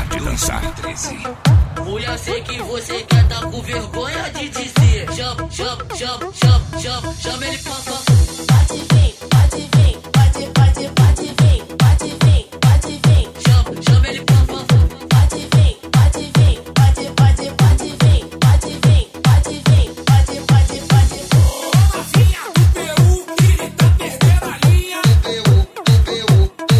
de dançar. Mulher, sei que você quer tá com vergonha de dizer. Chama ele pra Pode vir, pode vir, pode vir, pode vir, pode vir. Chama ele pra Pode vir, pode vir, pode vir, pode vir, pode vir, pode vir. Novinha do Peru, que tá perdendo a linha. Novinha do Peru, que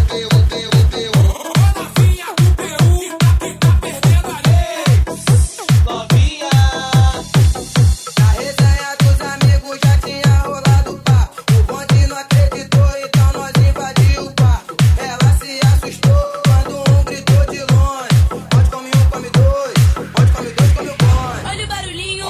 tá perdendo a linha. Novinha, na resenha dos amigos já tinha rolado papo. O bonde não acreditou, então nós invadiu o quarto. Ela se assustou quando um gritou de longe. Onde come um, come dois. Onde come dois, come o bonde. Olha o barulhinho.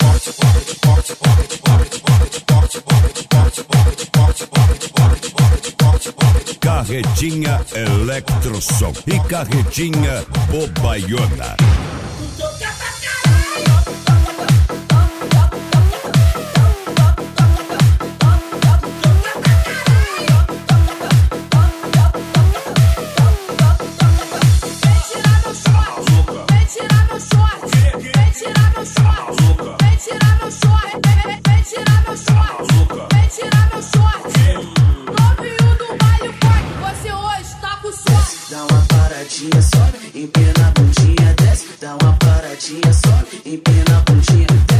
Carretinha Eletrosom e Carretinha Bobaiona. Vem tirar meu short, vem tirar meu short, vem tirar meu short, vem tirar meu short, vem tirar meu short. Novinho do baile funk, você hoje tá com sorte. Dá uma paradinha, sobe, empina a bundinha, desce. Dá uma paradinha, sobe, empina a bundinha, desce.